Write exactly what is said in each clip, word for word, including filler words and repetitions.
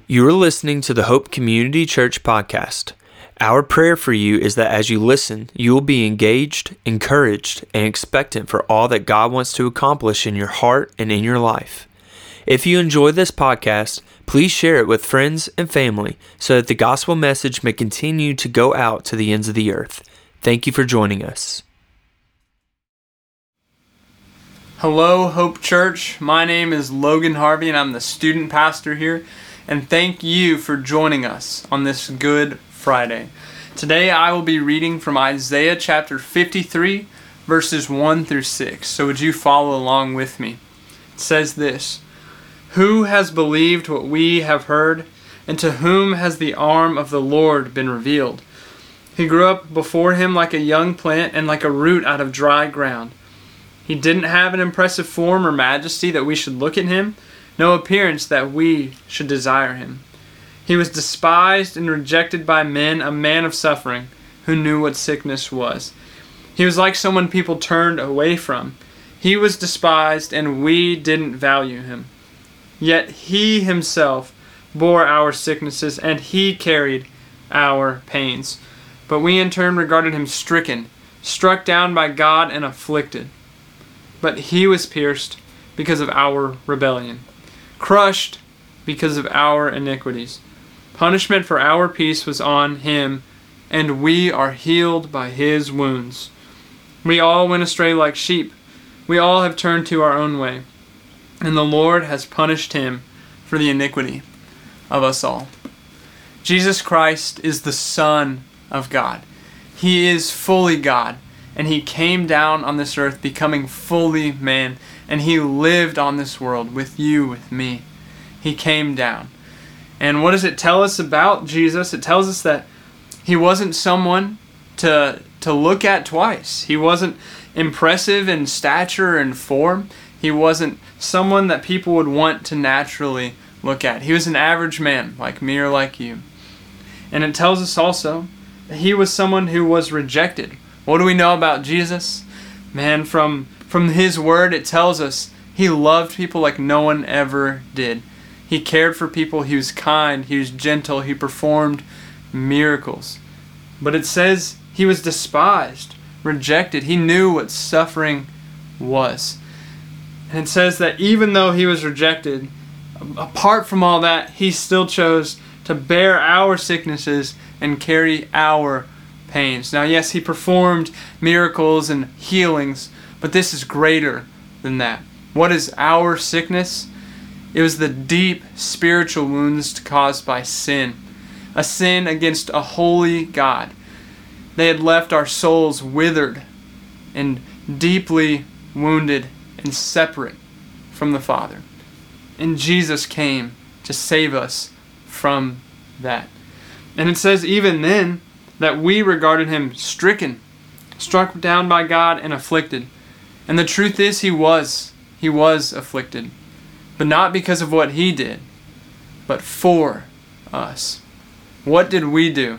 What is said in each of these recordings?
You are listening to the Hope Community Church podcast. Our prayer for you is that as you listen, you will be engaged, encouraged, and expectant for all that God wants to accomplish in your heart and in your life. If you enjoy this podcast, please share it with friends and family so that the gospel message may continue to go out to the ends of the earth. Thank you for joining us. Hello, Hope Church. My name is Logan Harvey, and I'm the student pastor here. And thank you for joining us on this Good Friday. Today I will be reading from Isaiah chapter fifty-three, verses one through six. So would you follow along with me? It says this: Who has believed what we have heard, and to whom has the arm of the Lord been revealed? He grew up before him like a young plant and like a root out of dry ground. He didn't have an impressive form or majesty that we should look at him, no appearance that we should desire him. He was despised and rejected by men, a man of suffering, who knew what sickness was. He was like someone people turned away from. He was despised, and we didn't value him. Yet he himself bore our sicknesses, and he carried our pains. But we in turn regarded him stricken, struck down by God, and afflicted. But he was pierced because of our rebellion, crushed because of our iniquities. Punishment for our peace was on him, and we are healed by his wounds. We all went astray like sheep. We all have turned to our own way, and the Lord has punished him for the iniquity of us all. Jesus Christ is the Son of God. He is fully God, and he came down on this earth becoming fully man, and he lived on this world with you, with me. He came down. And what does it tell us about Jesus? It tells us that he wasn't someone to, to look at twice. He wasn't impressive in stature and form. He wasn't someone that people would want to naturally look at. He was an average man, like me or like you. And it tells us also that he was someone who was rejected. What do we know about Jesus? Man, from, from his word, it tells us he loved people like no one ever did. He cared for people. He was kind. He was gentle. He performed miracles. But it says he was despised, rejected. He knew what suffering was. And it says that even though he was rejected, apart from all that, he still chose to bear our sicknesses and carry our pains. Now, yes, he performed miracles and healings, but this is greater than that. What is our sickness? It was the deep spiritual wounds caused by sin, a sin against a holy God. They had left our souls withered and deeply wounded and separate from the Father. And Jesus came to save us from that. And it says even then that we regarded him stricken, struck down by God, and afflicted. And the truth is he was. He was afflicted. But not because of what he did, but for us. What did we do?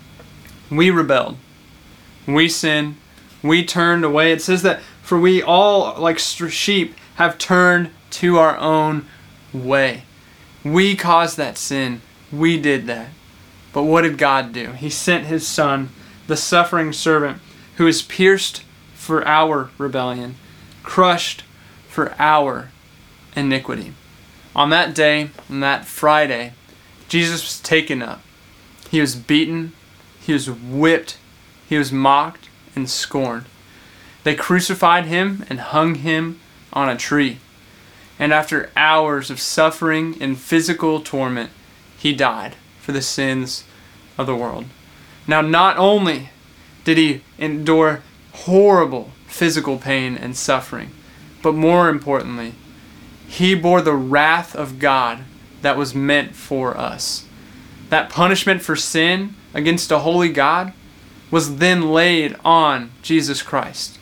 We rebelled. We sinned. We turned away. It says that for we all, like sheep, have turned to our own way. We caused that sin. We did that. But what did God do? He sent his Son, the suffering servant, who was pierced for our rebellion, crushed for our iniquity. On that day, on that Friday, Jesus was taken up. He was beaten, he was whipped, he was mocked and scorned. They crucified him and hung him on a tree. And after hours of suffering and physical torment, he died for the sins of the world. Now, not only did he endure horrible physical pain and suffering, but more importantly, he bore the wrath of God that was meant for us. That punishment for sin against a holy God was then laid on Jesus Christ.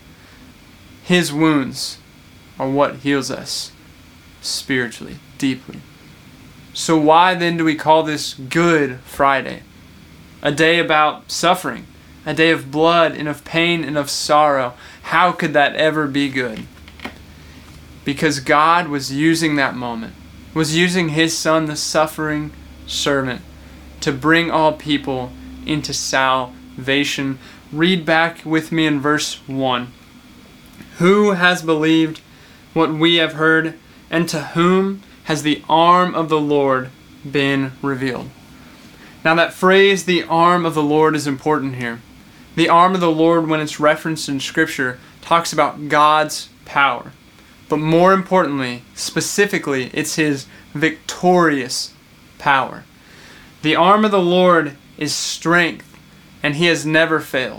His wounds are what heals us spiritually, deeply. So why then do we call this Good Friday? A day about suffering, a day of blood and of pain and of sorrow. How could that ever be good? Because God was using that moment, was using his Son, the suffering servant to bring all people into salvation. Read back with me in verse one. Who has believed what we have heard, and to whom has the arm of the Lord been revealed? Now that phrase, the arm of the Lord, is important here. The arm of the Lord, when it's referenced in Scripture, talks about God's power. But more importantly, specifically, it's His victorious power. The arm of the Lord is strength, and He has never failed.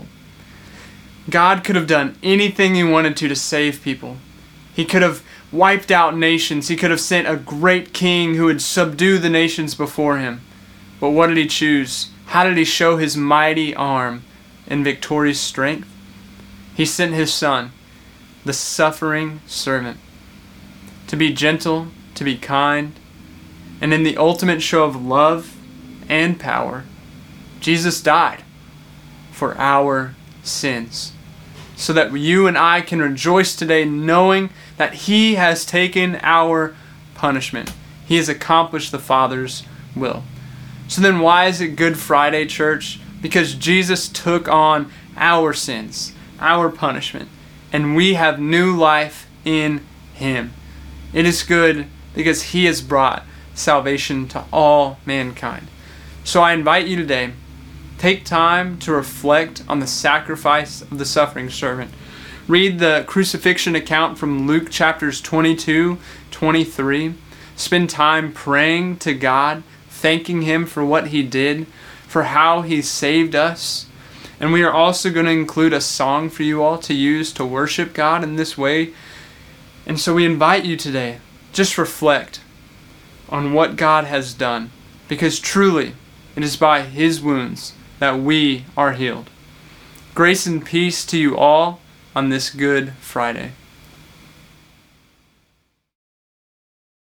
God could have done anything He wanted to to save people. He could have wiped out nations. He could have sent a great king who would subdue the nations before Him. But what did He choose? How did He show His mighty arm and victorious strength? He sent His Son, the suffering servant, to be gentle, to be kind, and in the ultimate show of love and power, Jesus died for our sins, so that you and I can rejoice today knowing that He has taken our punishment. He has accomplished the Father's will. So then why is it Good Friday, church? Because Jesus took on our sins, our punishment, and we have new life in Him. It is good because He has brought salvation to all mankind. So I invite you today, take time to reflect on the sacrifice of the suffering servant. Read the crucifixion account from Luke chapters twenty-two, twenty-three. Spend time praying to God, thanking Him for what He did, for how He saved us. And we are also going to include a song for you all to use to worship God in this way. And so we invite you today, just reflect on what God has done, because truly it is by His wounds that we are healed. Grace and peace to you all on this Good Friday.